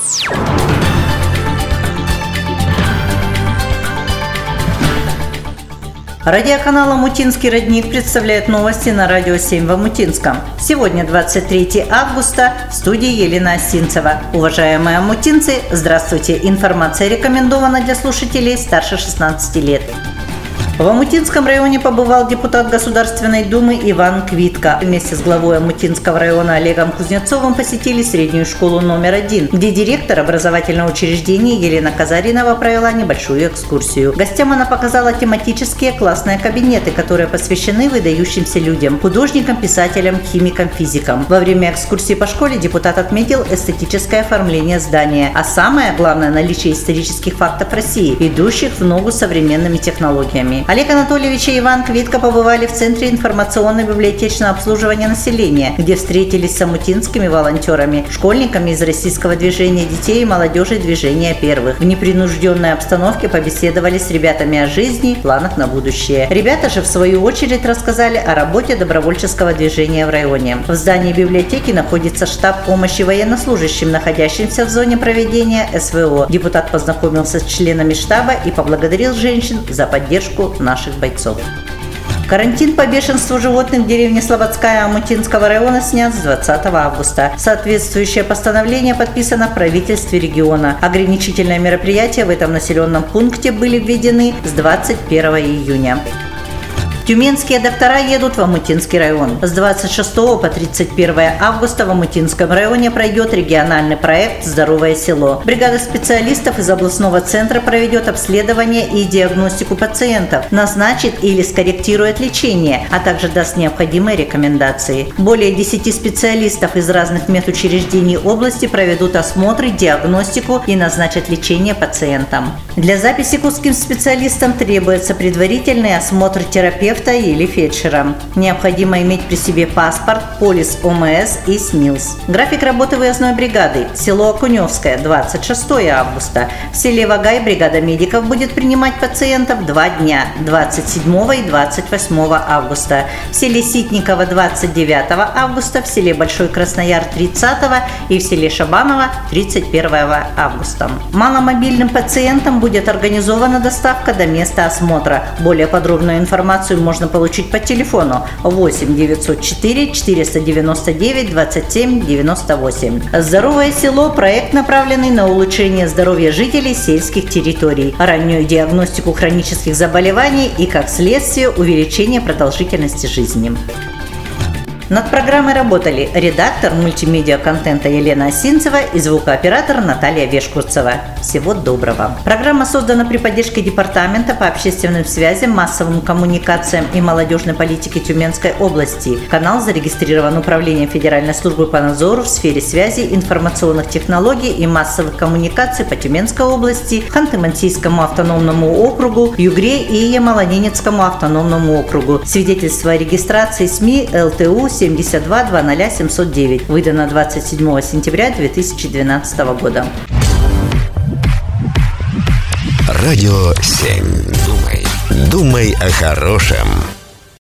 Радиоканал «Омутинский родник» представляет новости на радио 7 в Омутинском. Сегодня 23 августа, в студии Елена Осинцева. Уважаемые омутинцы, здравствуйте! Информация рекомендована для слушателей старше 16 лет. В Омутинском районе побывал депутат Государственной Думы Иван Квитко. Вместе с главой Омутинского района Олегом Кузнецовым посетили среднюю школу номер 1, где директор образовательного учреждения Елена Казаринова провела небольшую экскурсию. Гостям она показала тематические классные кабинеты, которые посвящены выдающимся людям – художникам, писателям, химикам, физикам. Во время экскурсии по школе депутат отметил эстетическое оформление здания, а самое главное – наличие исторических фактов России, идущих в ногу с современными технологиями. Олег Анатольевич и Иван Квитко побывали в Центре информационно-библиотечного обслуживания населения, где встретились с омутинскими волонтерами, школьниками из российского движения детей и молодежи движения первых. В непринужденной обстановке побеседовали с ребятами о жизни, планах на будущее. Ребята же, в свою очередь, рассказали о работе добровольческого движения в районе. В здании библиотеки находится штаб помощи военнослужащим, находящимся в зоне проведения СВО. Депутат познакомился с членами штаба и поблагодарил женщин за поддержку наших бойцов. Карантин по бешенству животных в деревне Слободская Омутинского района снят с 20 августа. Соответствующее постановление подписано в правительстве региона. Ограничительные мероприятия в этом населенном пункте были введены с 21 июня. Тюменские доктора едут в Омутинский район. С 26 по 31 августа в Омутинском районе пройдет региональный проект «Здоровое село». Бригада специалистов из областного центра проведет обследование и диагностику пациентов, назначит или скорректирует лечение, а также даст необходимые рекомендации. Более 10 специалистов из разных медучреждений области проведут осмотры, диагностику и назначат лечение пациентам. Для записи к узким специалистам требуется предварительный осмотр терапевта или фельдшера. Необходимо иметь при себе паспорт, полис ОМС и СНИЛС. График работы выездной бригады. Село Окуневское, 26 августа. В селе Вагай бригада медиков будет принимать пациентов 2 дня, 27 и 28 августа. В селе Ситниково 29 августа, в селе Большой Краснояр 30 и в селе Шабаново 31 августа. Маломобильным пациентам будет организована доставка до места осмотра. Более подробную информацию можно получить по телефону 8 904 499 27 98. «Здоровое село» – проект, направленный на улучшение здоровья жителей сельских территорий, раннюю диагностику хронических заболеваний и, как следствие, увеличение продолжительности жизни. Над программой работали редактор мультимедиа-контента Елена Осинцева и звукооператор Наталья Вешкурцева. Всего доброго. Программа создана при поддержке Департамента по общественным связям, массовым коммуникациям и молодежной политике Тюменской области. Канал зарегистрирован Управлением Федеральной службы по надзору в сфере связи, информационных технологий и массовых коммуникаций по Тюменской области, Ханты-Мансийскому автономному округу, Югре и Ямало-Ненецкому автономному округу. Свидетельство о регистрации СМИ ЛТУ 72-00-709, выдано 27 сентября 2012 года. Радио 7. Думай о хорошем.